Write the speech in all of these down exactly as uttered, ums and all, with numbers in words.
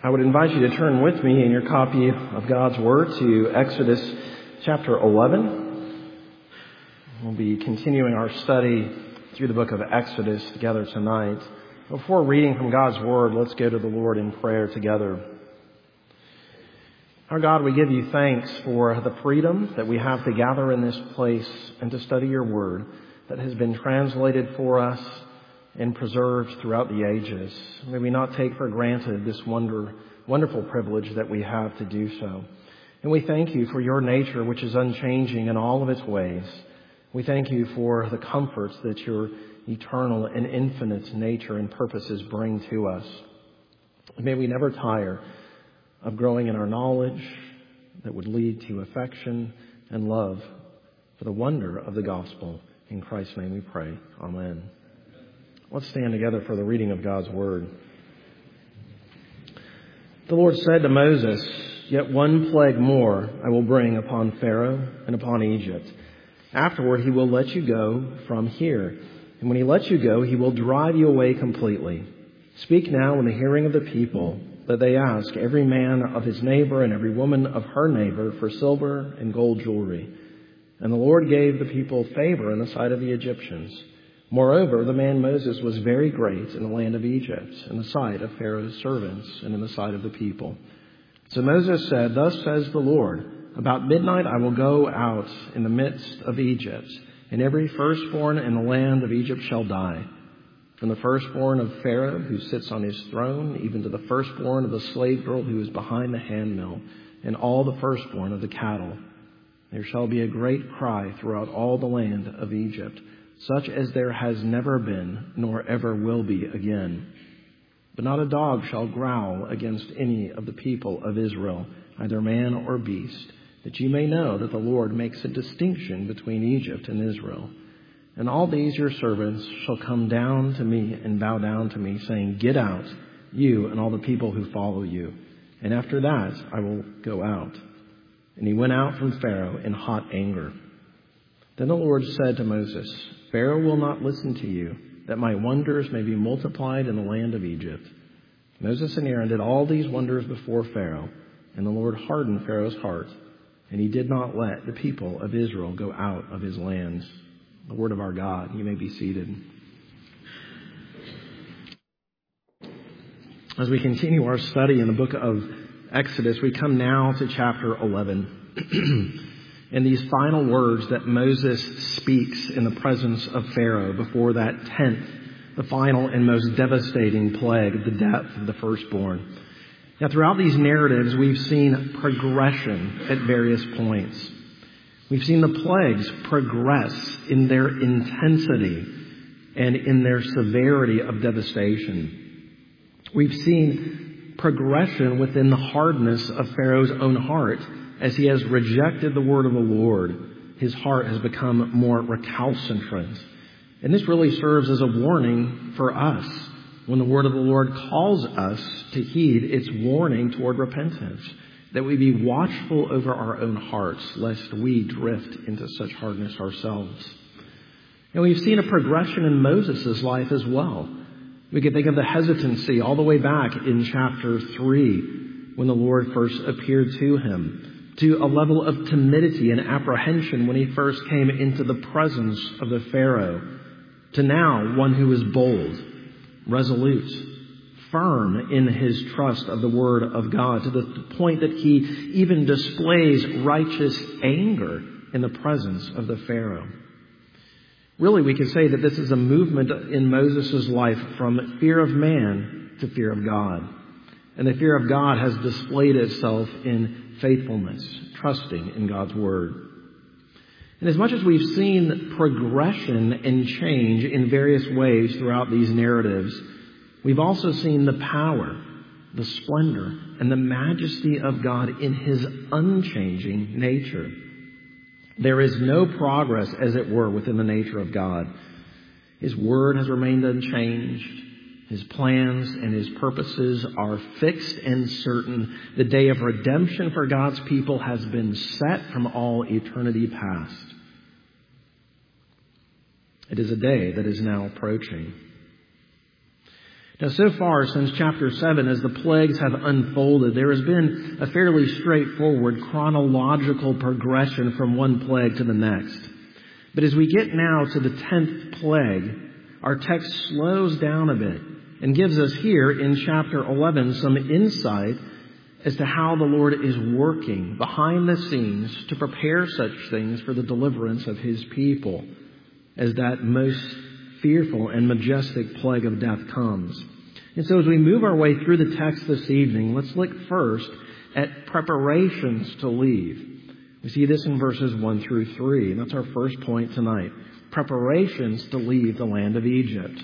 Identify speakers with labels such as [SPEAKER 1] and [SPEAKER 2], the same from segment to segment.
[SPEAKER 1] I would invite you to turn with me in your copy of God's Word to Exodus chapter eleven. We'll be continuing our study through the book of Exodus together tonight. Before reading from God's Word, let's go to the Lord in prayer together. Our God, we give you thanks for the freedom that we have to gather in this place and to study your Word that has been translated for us and preserved throughout the ages. May we not take for granted this wonder, wonderful privilege that we have to do so. And we thank you for your nature, which is unchanging in all of its ways. We thank you for the comforts that your eternal and infinite nature and purposes bring to us. May we never tire of growing in our knowledge that would lead to affection and love for the wonder of the gospel. In Christ's name we pray. Amen. Let's stand together for the reading of God's Word. The Lord said to Moses, "Yet one plague more I will bring upon Pharaoh and upon Egypt. Afterward he will let you go from here. And when he lets you go, he will drive you away completely. Speak now in the hearing of the people, that they ask every man of his neighbor and every woman of her neighbor for silver and gold jewelry." And the Lord gave the people favor in the sight of the Egyptians. Moreover, the man Moses was very great in the land of Egypt, in the sight of Pharaoh's servants, and in the sight of the people. So Moses said, "Thus says the Lord, about midnight I will go out in the midst of Egypt, and every firstborn in the land of Egypt shall die. From the firstborn of Pharaoh who sits on his throne, even to the firstborn of the slave girl who is behind the handmill, and all the firstborn of the cattle. There shall be a great cry throughout all the land of Egypt, such as there has never been, nor ever will be again. But not a dog shall growl against any of the people of Israel, either man or beast, that you may know that the Lord makes a distinction between Egypt and Israel. And all these your servants shall come down to me and bow down to me, saying, 'Get out, you and all the people who follow you.' And after that I will go out." And he went out from Pharaoh in hot anger. Then the Lord said to Moses, "Pharaoh will not listen to you, that my wonders may be multiplied in the land of Egypt." Moses and Aaron did all these wonders before Pharaoh, and the Lord hardened Pharaoh's heart, and he did not let the people of Israel go out of his land. The word of our God. You may be seated. As we continue our study in the book of Exodus, we come now to chapter eleven. And these final words that Moses speaks in the presence of Pharaoh before that tenth, the final and most devastating plague, the death of the firstborn. Now, throughout these narratives, we've seen progression at various points. We've seen the plagues progress in their intensity and in their severity of devastation. We've seen progression within the hardness of Pharaoh's own heart. As he has rejected the word of the Lord, his heart has become more recalcitrant. And this really serves as a warning for us when the word of the Lord calls us to heed its warning toward repentance, that we be watchful over our own hearts, lest we drift into such hardness ourselves. And we've seen a progression in Moses' life as well. We can think of the hesitancy all the way back in chapter three, when the Lord first appeared to him, to a level of timidity and apprehension when he first came into the presence of the Pharaoh, to now one who is bold, resolute, firm in his trust of the word of God, to the point that he even displays righteous anger in the presence of the Pharaoh. Really, we can say that this is a movement in Moses' life from fear of man to fear of God. And the fear of God has displayed itself in faithfulness, trusting in God's word. And as much as we've seen progression and change in various ways throughout these narratives, we've also seen the power, the splendor, and the majesty of God in his unchanging nature. There is no progress, as it were, within the nature of God. His word has remained unchanged. His plans and his purposes are fixed and certain. The day of redemption for God's people has been set from all eternity past. It is a day that is now approaching. Now, so far, since chapter seven, as the plagues have unfolded, there has been a fairly straightforward chronological progression from one plague to the next. But as we get now to the tenth plague, our text slows down a bit and gives us here in chapter eleven some insight as to how the Lord is working behind the scenes to prepare such things for the deliverance of His people as that most fearful and majestic plague of death comes. And so as we move our way through the text this evening, let's look first at preparations to leave. We see this in verses one through three, and that's our first point tonight. Preparations to leave the land of Egypt.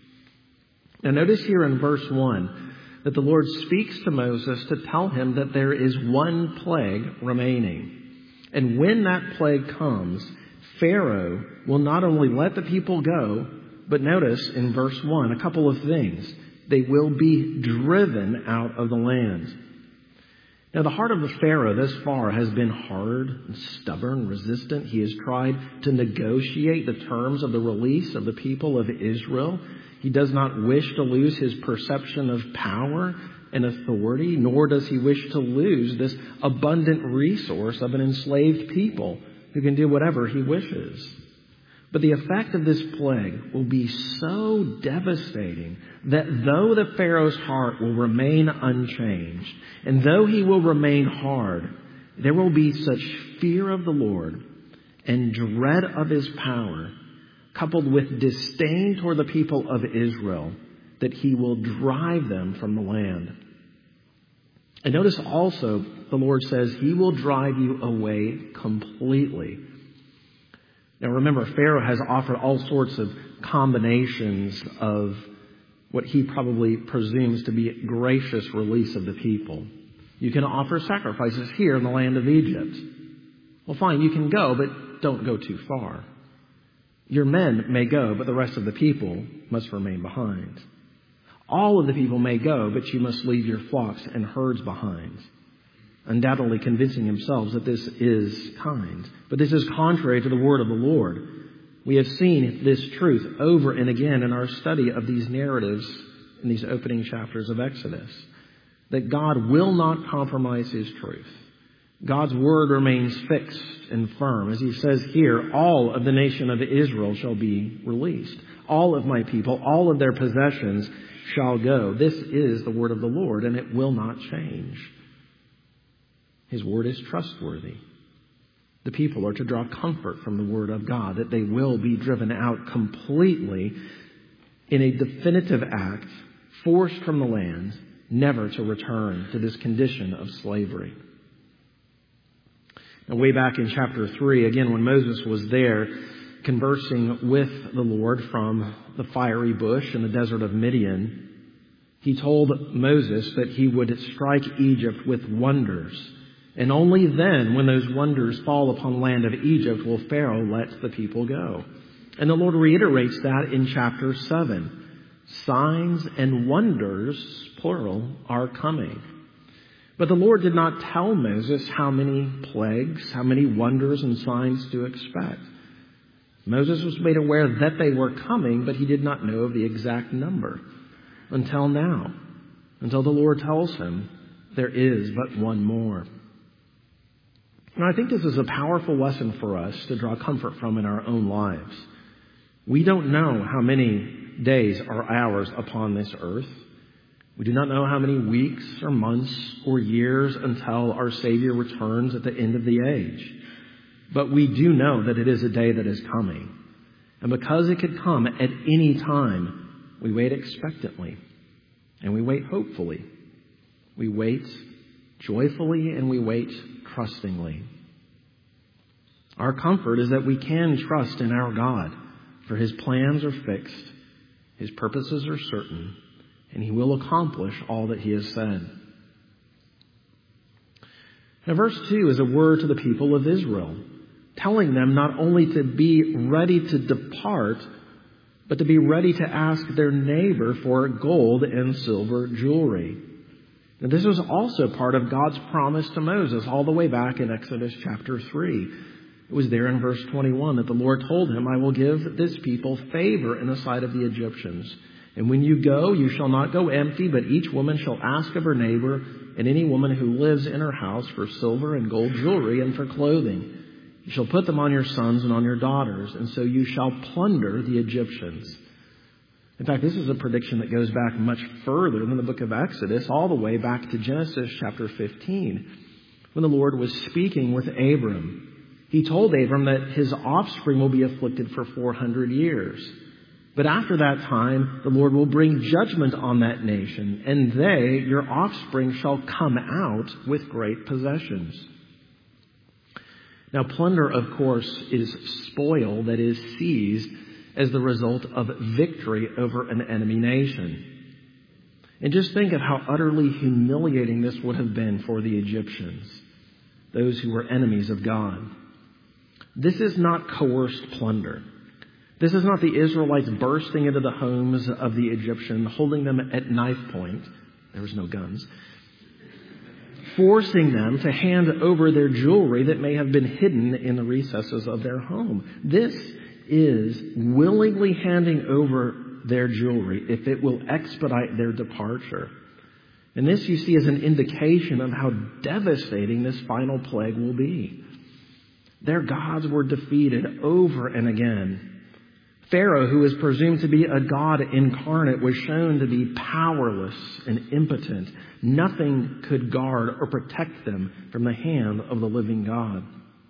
[SPEAKER 1] Now notice here in verse one that the Lord speaks to Moses to tell him that there is one plague remaining. And when that plague comes, Pharaoh will not only let the people go, but notice in verse one a couple of things. They will be driven out of the land. Now, the heart of the Pharaoh thus far has been hard and stubborn, resistant. He has tried to negotiate the terms of the release of the people of Israel. He does not wish to lose his perception of power and authority, nor does he wish to lose this abundant resource of an enslaved people who can do whatever he wishes. But the effect of this plague will be so devastating that though the Pharaoh's heart will remain unchanged, and though he will remain hard, there will be such fear of the Lord and dread of His power, coupled with disdain toward the people of Israel, that He will drive them from the land. And notice also the Lord says He will drive you away completely. Now remember, Pharaoh has offered all sorts of combinations of what he probably presumes to be gracious release of the people. You can offer sacrifices here in the land of Egypt. Well, fine, you can go, but don't go too far. Your men may go, but the rest of the people must remain behind. All of the people may go, but you must leave your flocks and herds behind. Undoubtedly convincing themselves that this is kind. But this is contrary to the word of the Lord. We have seen this truth over and again in our study of these narratives in these opening chapters of Exodus. That God will not compromise His truth. God's word remains fixed and firm. As He says here, all of the nation of Israel shall be released. All of my people, all of their possessions shall go. This is the word of the Lord, and it will not change. His word is trustworthy. The people are to draw comfort from the word of God, that they will be driven out completely in a definitive act, forced from the land, never to return to this condition of slavery. Now, way back in chapter three, again, when Moses was there conversing with the Lord from the fiery bush in the desert of Midian, He told Moses that He would strike Egypt with wonders. And only then, when those wonders fall upon the land of Egypt, will Pharaoh let the people go. And the Lord reiterates that in chapter seven. Signs and wonders, plural, are coming. But the Lord did not tell Moses how many plagues, how many wonders and signs to expect. Moses was made aware that they were coming, but he did not know of the exact number until now, until the Lord tells him there is but one more. And I think this is a powerful lesson for us to draw comfort from in our own lives. We don't know how many days or hours upon this earth. We do not know how many weeks or months or years until our Savior returns at the end of the age. But we do know that it is a day that is coming. And because it could come at any time, we wait expectantly. And we wait hopefully. We wait joyfully and we wait trustingly. Our comfort is that we can trust in our God, for His plans are fixed, His purposes are certain, and He will accomplish all that He has said. Now, verse two is a word to the people of Israel, telling them not only to be ready to depart, but to be ready to ask their neighbor for gold and silver jewelry. Now, this was also part of God's promise to Moses all the way back in Exodus chapter three. It was there in verse twenty-one that the Lord told him, I will give this people favor in the sight of the Egyptians, And when you go, you shall not go empty, but each woman shall ask of her neighbor and any woman who lives in her house for silver and gold jewelry and for clothing. You shall put them on your sons and on your daughters, and so you shall plunder the Egyptians. In fact, this is a prediction that goes back much further than the book of Exodus, all the way back to Genesis chapter fifteen, when the Lord was speaking with Abram. He told Abram that his offspring will be afflicted for four hundred years. But after that time, the Lord will bring judgment on that nation, and they, your offspring, shall come out with great possessions. Now, plunder, of course, is spoil that is seized as the result of victory over an enemy nation. And just think of how utterly humiliating this would have been for the Egyptians, those who were enemies of God. This is not coerced plunder. This is not the Israelites bursting into the homes of the Egyptian, holding them at knife point. There was no guns. Forcing them to hand over their jewelry that may have been hidden in the recesses of their home. This is willingly handing over their jewelry if it will expedite their departure. And this, you see, is an indication of how devastating this final plague will be. Their gods were defeated over and again. Pharaoh, who is presumed to be a god incarnate, was shown to be powerless and impotent. Nothing could guard or protect them from the hand of the living God.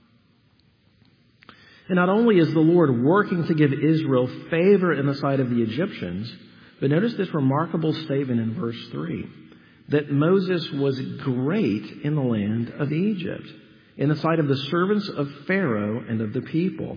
[SPEAKER 1] And not only is the Lord working to give Israel favor in the sight of the Egyptians, but notice this remarkable statement in verse three, that Moses was great in the land of Egypt, in the sight of the servants of Pharaoh and of the people.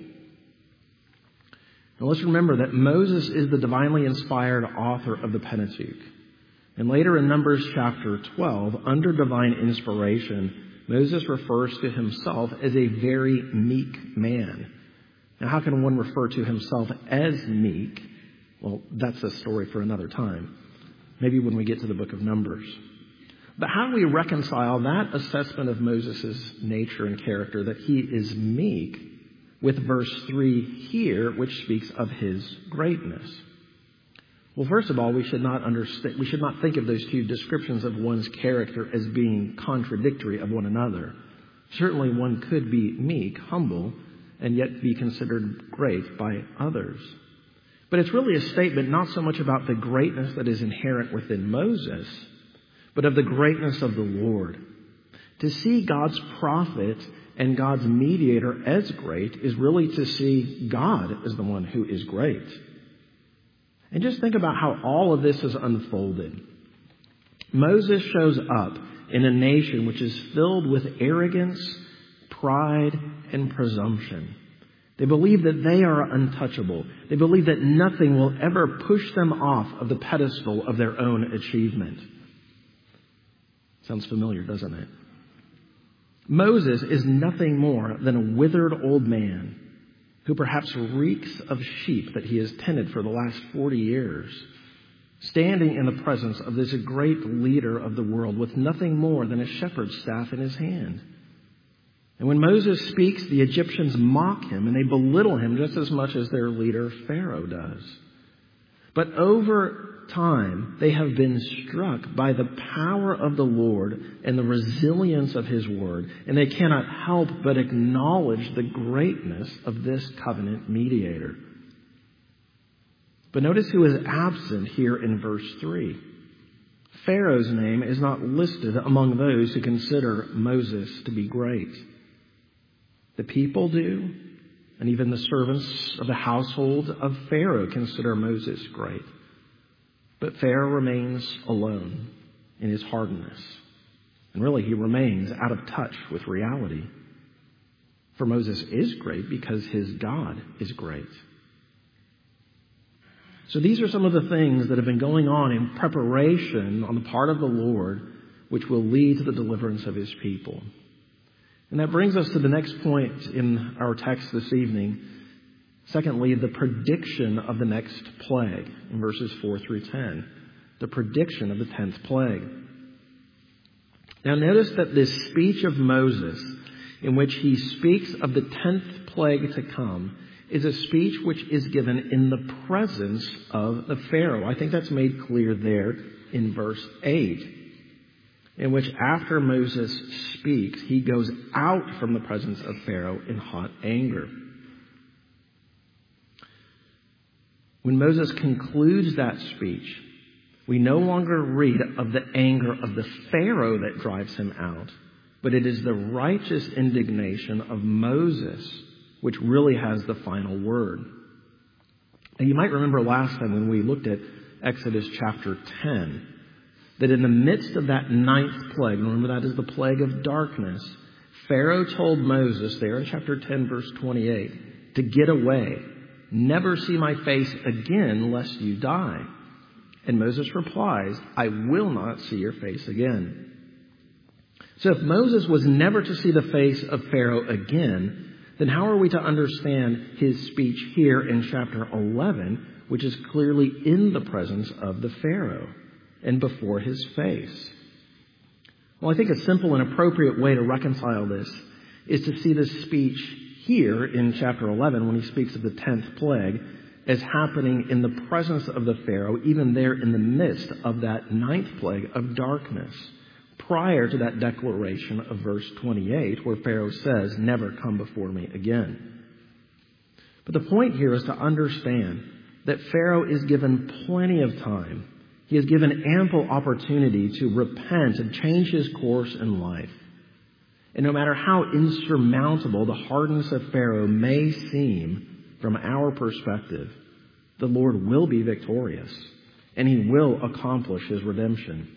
[SPEAKER 1] Now let's remember that Moses is the divinely inspired author of the Pentateuch. And later in Numbers chapter twelve, under divine inspiration, Moses refers to himself as a very meek man. Now, how can one refer to himself as meek? Well, that's a story for another time. Maybe when we get to the book of Numbers. But how do we reconcile that assessment of Moses' nature and character, that he is meek, with verse three here, which speaks of his greatness? Well, first of all, we should not understand, we should not think of those two descriptions of one's character as being contradictory of one another. Certainly one could be meek, humble, and yet be considered great by others. But it's really a statement not so much about the greatness that is inherent within Moses, but of the greatness of the Lord. To see God's prophet and God's mediator as great is really to see God as the one who is great. And just think about how all of this is unfolded. Moses shows up in a nation which is filled with arrogance, pride, and presumption. They believe that they are untouchable. They believe that nothing will ever push them off of the pedestal of their own achievement. Sounds familiar, doesn't it? Moses is nothing more than a withered old man who perhaps reeks of sheep that he has tended for the last forty years, standing in the presence of this great leader of the world with nothing more than a shepherd's staff in his hand. And when Moses speaks, the Egyptians mock him and they belittle him just as much as their leader Pharaoh does. But over time, they have been struck by the power of the Lord and the resilience of his word, and they cannot help but acknowledge the greatness of this covenant mediator. But notice who is absent here in verse three. Pharaoh's name is not listed among those who consider Moses to be great. The people do, and even the servants of the household of Pharaoh consider Moses great. But Pharaoh remains alone in his hardness. And really, he remains out of touch with reality. For Moses is great because his God is great. So these are some of the things that have been going on in preparation on the part of the Lord, which will lead to the deliverance of his people. And that brings us to the next point in our text this evening. Secondly, the prediction of the next plague in verses four through ten. The prediction of the tenth plague. Now notice that this speech of Moses, in which he speaks of the tenth plague to come, is a speech which is given in the presence of the Pharaoh. I think that's made clear there in verse eight, in which after Moses speaks, he goes out from the presence of Pharaoh in hot anger. When Moses concludes that speech, we no longer read of the anger of the Pharaoh that drives him out, but it is the righteous indignation of Moses which really has the final word. And you might remember last time when we looked at Exodus chapter ten, that in the midst of that ninth plague, remember that is the plague of darkness, Pharaoh told Moses there in chapter ten, verse twenty-eight, to get away, never see my face again, lest you die. And Moses replies, I will not see your face again. So if Moses was never to see the face of Pharaoh again, then how are we to understand his speech here in chapter eleven, which is clearly in the presence of the Pharaoh and before his face? Well, I think a simple and appropriate way to reconcile this is to see this speech here in chapter eleven, when he speaks of the tenth plague, as happening in the presence of the Pharaoh, even there in the midst of that ninth plague of darkness, prior to that declaration of verse twenty-eight, where Pharaoh says, never come before me again. But the point here is to understand that Pharaoh is given plenty of time. He is given ample opportunity to repent and change his course in life. And no matter how insurmountable the hardness of Pharaoh may seem from our perspective, the Lord will be victorious, and he will accomplish his redemption.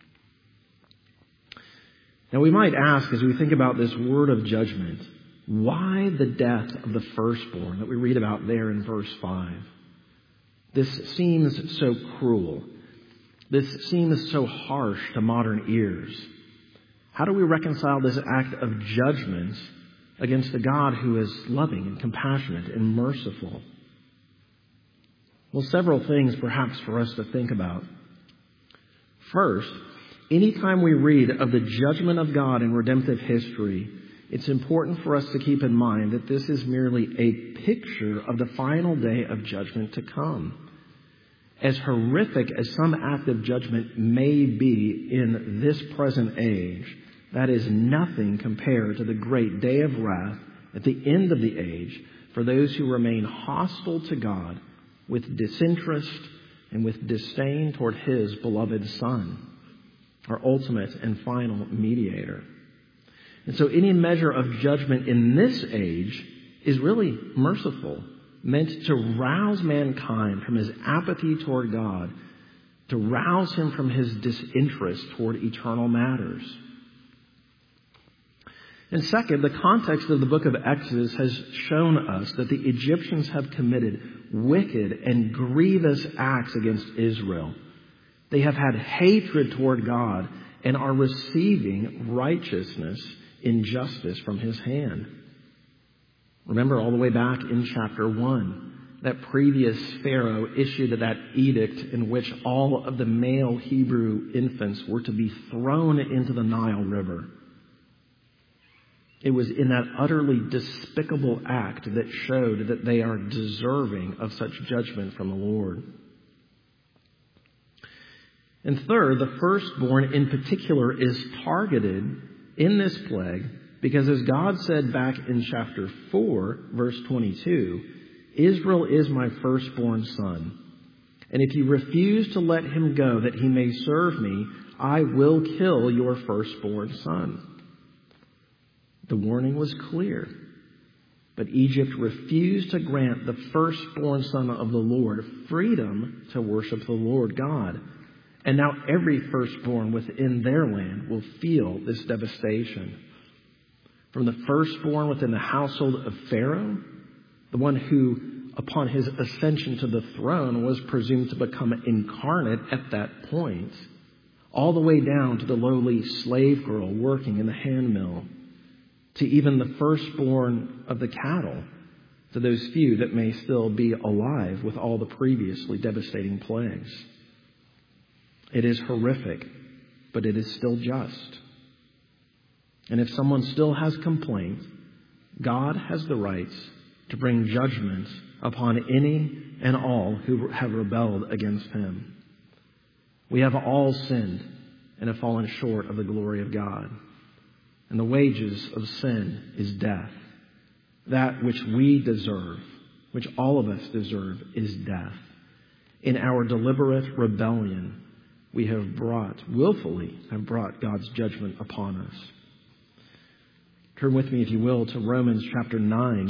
[SPEAKER 1] Now we might ask, as we think about this word of judgment, why the death of the firstborn that we read about there in verse five? This seems so cruel. This seems so harsh to modern ears. How do we reconcile this act of judgment against a God who is loving and compassionate and merciful? Well, several things perhaps for us to think about. First, anytime we read of the judgment of God in redemptive history, it's important for us to keep in mind that this is merely a picture of the final day of judgment to come. As horrific as some act of judgment may be in this present age, that is nothing compared to the great day of wrath at the end of the age for those who remain hostile to God with disinterest and with disdain toward his beloved Son, our ultimate and final mediator. And so any measure of judgment in this age is really merciful, meant to rouse mankind from his apathy toward God, to rouse him from his disinterest toward eternal matters. And second, the context of the book of Exodus has shown us that the Egyptians have committed wicked and grievous acts against Israel. They have had hatred toward God and are receiving righteousness in justice from his hand. Remember all the way back in chapter one, that previous Pharaoh issued that edict in which all of the male Hebrew infants were to be thrown into the Nile River. It was in that utterly despicable act that showed that they are deserving of such judgment from the Lord. And third, the firstborn in particular is targeted in this plague because, as God said back in chapter four, verse twenty-two, Israel is my firstborn son. And if you refuse to let him go that he may serve me, I will kill your firstborn son. The warning was clear. But Egypt refused to grant the firstborn son of the Lord freedom to worship the Lord God. And now every firstborn within their land will feel this devastation. From the firstborn within the household of Pharaoh, the one who, upon his ascension to the throne, was presumed to become incarnate at that point, all the way down to the lowly slave girl working in the hand mill, to even the firstborn of the cattle, to those few that may still be alive with all the previously devastating plagues. It is horrific, but it is still just. And if someone still has complaint, God has the rights to bring judgment upon any and all who have rebelled against him. We have all sinned and have fallen short of the glory of God. And the wages of sin is death. That which we deserve, which all of us deserve, is death. In our deliberate rebellion, we have brought, willfully have brought God's judgment upon us. Turn with me, if you will, to Romans chapter nine.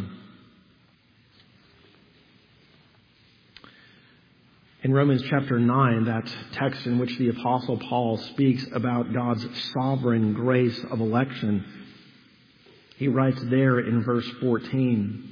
[SPEAKER 1] In Romans chapter nine, that text in which the Apostle Paul speaks about God's sovereign grace of election, he writes there in verse fourteen,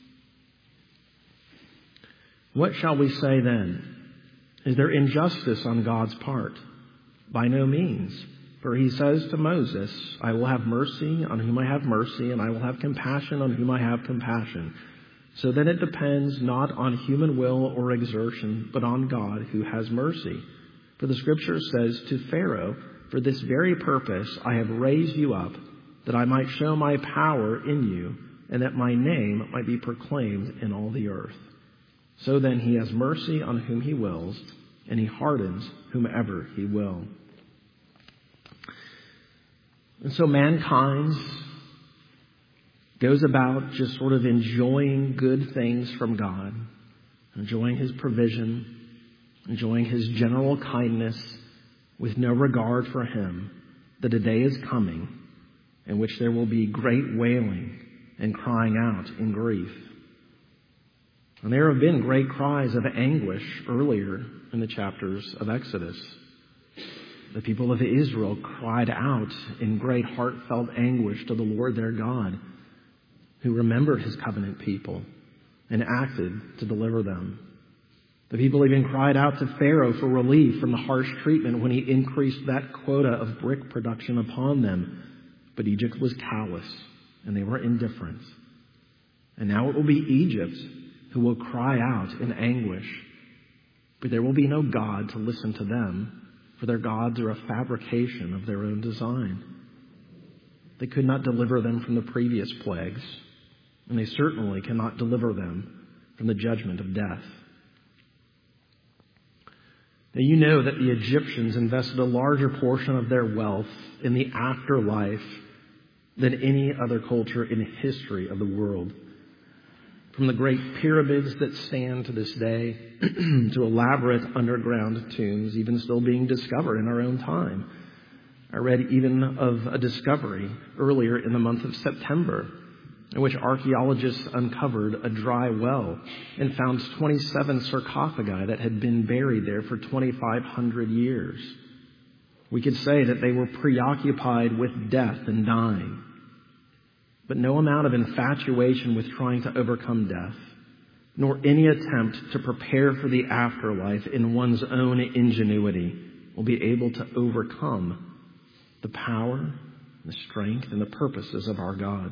[SPEAKER 1] "What shall we say then? Is there injustice on God's part? By no means. For he says to Moses, I will have mercy on whom I have mercy, and I will have compassion on whom I have compassion. So then it depends not on human will or exertion, but on God who has mercy. For the scripture says to Pharaoh, for this very purpose I have raised you up, that I might show my power in you, and that my name might be proclaimed in all the earth. So then he has mercy on whom he wills, and he hardens whomever he will." And so mankind goes about just sort of enjoying good things from God, enjoying his provision, enjoying his general kindness, with no regard for him, that a day is coming in which there will be great wailing and crying out in grief. And there have been great cries of anguish earlier in the chapters of Exodus. The people of Israel cried out in great heartfelt anguish to the Lord their God, who remembered his covenant people and acted to deliver them. The people even cried out to Pharaoh for relief from the harsh treatment when he increased that quota of brick production upon them. But Egypt was callous, and they were indifferent. And now it will be Egypt who will cry out in anguish. But there will be no God to listen to them, for their gods are a fabrication of their own design. They could not deliver them from the previous plagues, and they certainly cannot deliver them from the judgment of death. Now, you know that the Egyptians invested a larger portion of their wealth in the afterlife than any other culture in the history of the world. From the great pyramids that stand to this day to elaborate underground tombs even still being discovered in our own time. I read even of a discovery earlier in the month of September in which archaeologists uncovered a dry well and found twenty-seven sarcophagi that had been buried there for twenty-five hundred years. We could say that they were preoccupied with death and dying. But no amount of infatuation with trying to overcome death, nor any attempt to prepare for the afterlife in one's own ingenuity will be able to overcome the power, the strength, and the purposes of our God.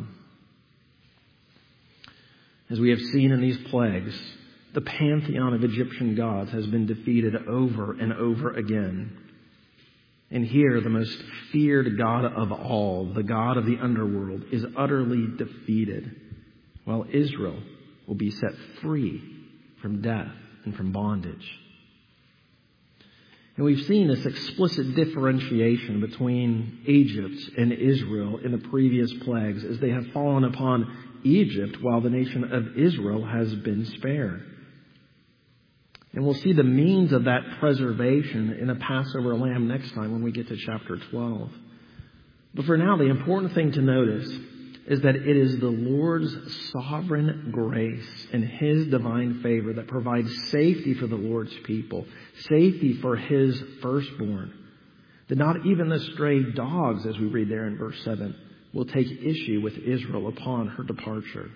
[SPEAKER 1] As we have seen in these plagues, the pantheon of Egyptian gods has been defeated over and over again. And here, the most feared god of all, the god of the underworld, is utterly defeated, while Israel will be set free from death and from bondage. And we've seen this explicit differentiation between Egypt and Israel in the previous plagues, as they have fallen upon Egypt while the nation of Israel has been spared. And we'll see the means of that preservation in the Passover lamb next time when we get to chapter twelve. But for now, the important thing to notice is that it is the Lord's sovereign grace and his divine favor that provides safety for the Lord's people, safety for his firstborn. That not even the stray dogs, as we read there in verse seven, will take issue with Israel upon her departure.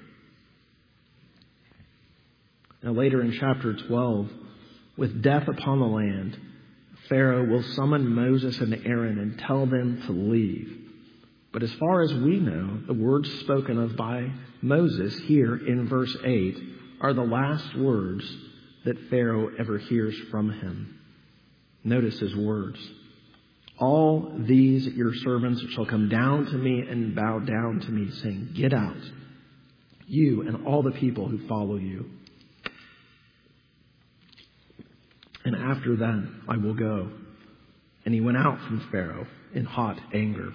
[SPEAKER 1] Now later in chapter twelve, with death upon the land, Pharaoh will summon Moses and Aaron and tell them to leave. But as far as we know, the words spoken of by Moses here in verse eight are the last words that Pharaoh ever hears from him. Notice his words. All these your servants shall come down to me and bow down to me, saying, get out, you and all the people who follow you. And after that, I will go. And he went out from Pharaoh in hot anger.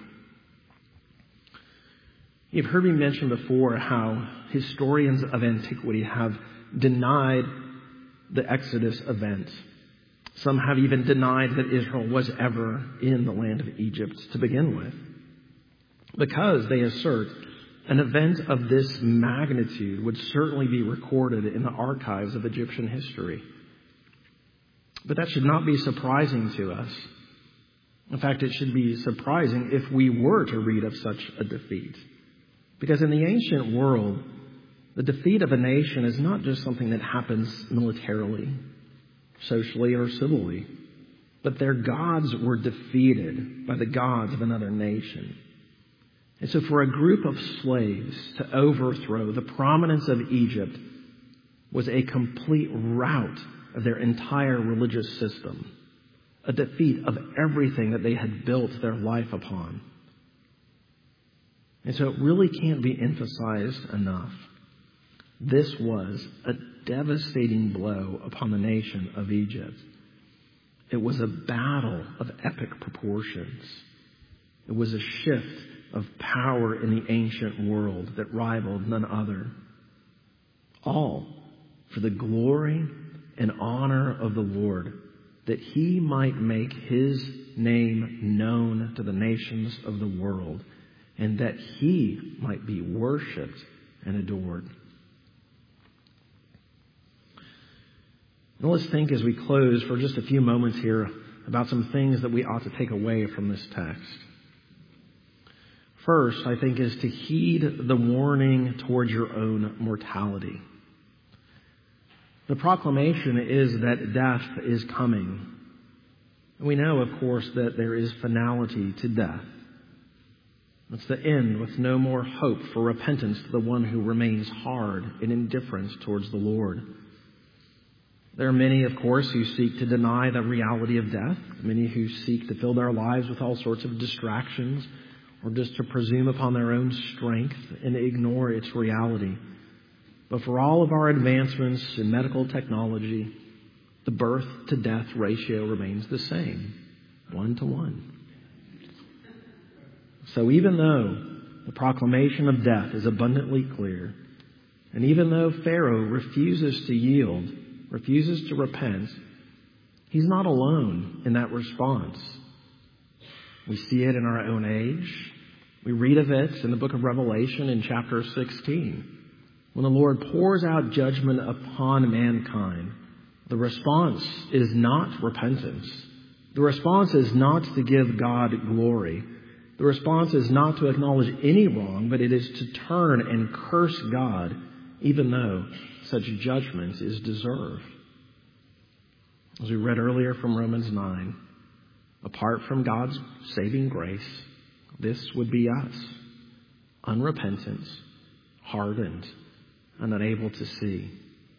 [SPEAKER 1] You've heard me mention before how historians of antiquity have denied the Exodus event. Some have even denied that Israel was ever in the land of Egypt to begin with, because they assert an event of this magnitude would certainly be recorded in the archives of Egyptian history. But that should not be surprising to us. In fact, it should be surprising if we were to read of such a defeat. Because in the ancient world, the defeat of a nation is not just something that happens militarily, socially, or civilly, but their gods were defeated by the gods of another nation. And so for a group of slaves to overthrow the prominence of Egypt was a complete rout of their entire religious system, a defeat of everything that they had built their life upon. And so it really can't be emphasized enough. This was a devastating blow upon the nation of Egypt. It was a battle of epic proportions. It was a shift of power in the ancient world that rivaled none other. All for the glory and honor of the Lord, that he might make his name known to the nations of the world, and that he might be worshipped and adored. Now let's think as we close for just a few moments here about some things that we ought to take away from this text. First, I think, is to heed the warning towards your own mortality. The proclamation is that death is coming. We know, of course, that there is finality to death. It's the end with no more hope for repentance to the one who remains hard in indifference towards the Lord. There are many, of course, who seek to deny the reality of death, many who seek to fill their lives with all sorts of distractions, or just to presume upon their own strength and ignore its reality. But for all of our advancements in medical technology, the birth to death ratio remains the same, one to one. So even though the proclamation of death is abundantly clear, and even though Pharaoh refuses to yield, refuses to repent, he's not alone in that response. We see it in our own age. We read of it in the book of Revelation in chapter sixteen. When the Lord pours out judgment upon mankind, the response is not repentance. The response is not to give God glory. The response is not to acknowledge any wrong, but it is to turn and curse God, even though such judgment is deserved. As we read earlier from Romans nine, apart from God's saving grace, this would be us, unrepentant, hardened, and unable to see.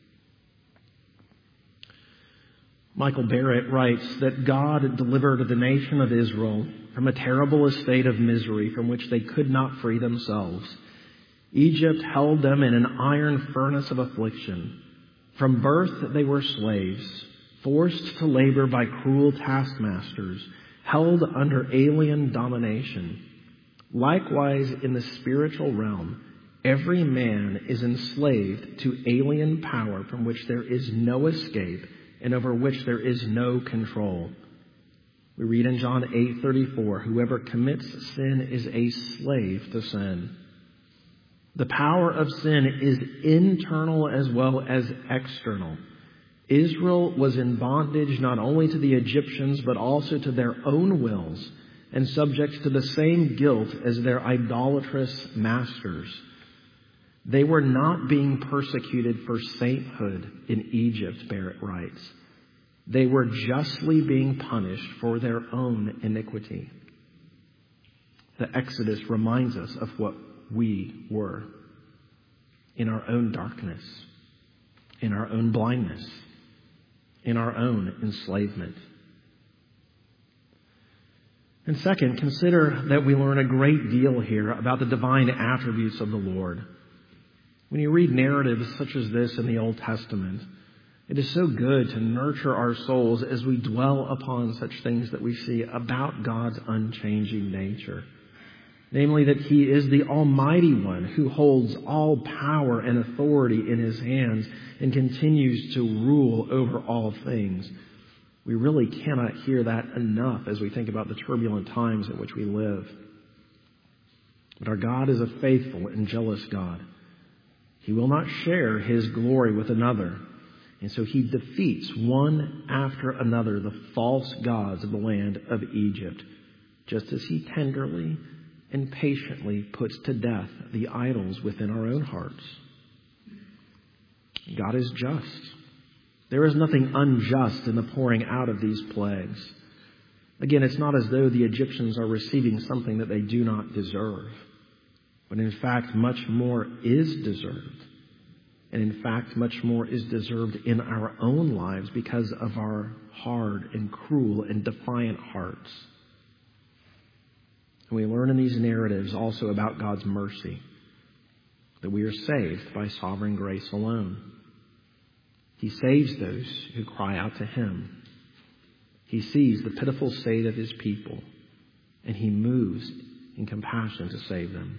[SPEAKER 1] Michael Barrett writes that God delivered the nation of Israel from a terrible estate of misery from which they could not free themselves. Egypt held them in an iron furnace of affliction. From birth they were slaves, forced to labor by cruel taskmasters, held under alien domination. Likewise, in the spiritual realm, every man is enslaved to alien power from which there is no escape and over which there is no control. We read in John eight thirty-four, whoever commits sin is a slave to sin. The power of sin is internal as well as external. Israel was in bondage not only to the Egyptians, but also to their own wills, and subject to the same guilt as their idolatrous masters. They were not being persecuted for sainthood in Egypt, Barrett writes. They were justly being punished for their own iniquity. The Exodus reminds us of what we were in our own darkness, in our own blindness, in our own enslavement. And second, consider that we learn a great deal here about the divine attributes of the Lord. When you read narratives such as this in the Old Testament, it is so good to nurture our souls as we dwell upon such things that we see about God's unchanging nature. Namely, that He is the Almighty One who holds all power and authority in His hands and continues to rule over all things. We really cannot hear that enough as we think about the turbulent times in which we live. But our God is a faithful and jealous God. He will not share His glory with another. And so He defeats one after another the false gods of the land of Egypt, just as He tenderly and patiently puts to death the idols within our own hearts. God is just. There is nothing unjust in the pouring out of these plagues. Again, it's not as though the Egyptians are receiving something that they do not deserve. But in fact, much more is deserved. And in fact, much more is deserved in our own lives because of our hard and cruel and defiant hearts. And we learn in these narratives also about God's mercy, that we are saved by sovereign grace alone. He saves those who cry out to Him. He sees the pitiful state of His people, and He moves in compassion to save them.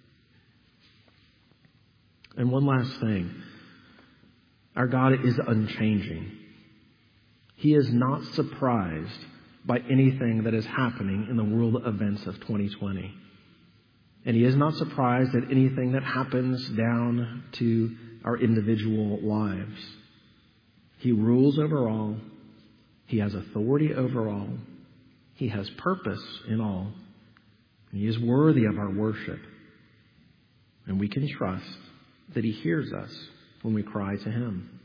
[SPEAKER 1] And one last thing. Our God is unchanging. He is not surprised by anything that is happening in the world events of twenty twenty. And He is not surprised at anything that happens down to our individual lives. He rules over all. He has authority over all. He has purpose in all. And He is worthy of our worship. And we can trust that He hears us when we cry to Him.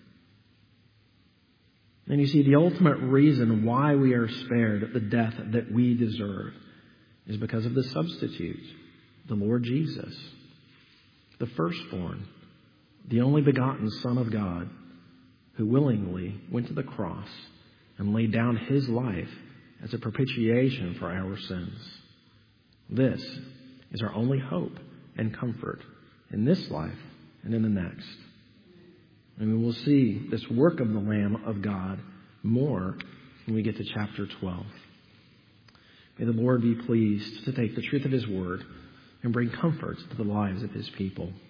[SPEAKER 1] And you see, the ultimate reason why we are spared the death that we deserve is because of the substitute, the Lord Jesus, the firstborn, the only begotten Son of God, who willingly went to the cross and laid down His life as a propitiation for our sins. This is our only hope and comfort in this life and in the next. And we will see this work of the Lamb of God more when we get to chapter twelve. May the Lord be pleased to take the truth of His word and bring comfort to the lives of His people.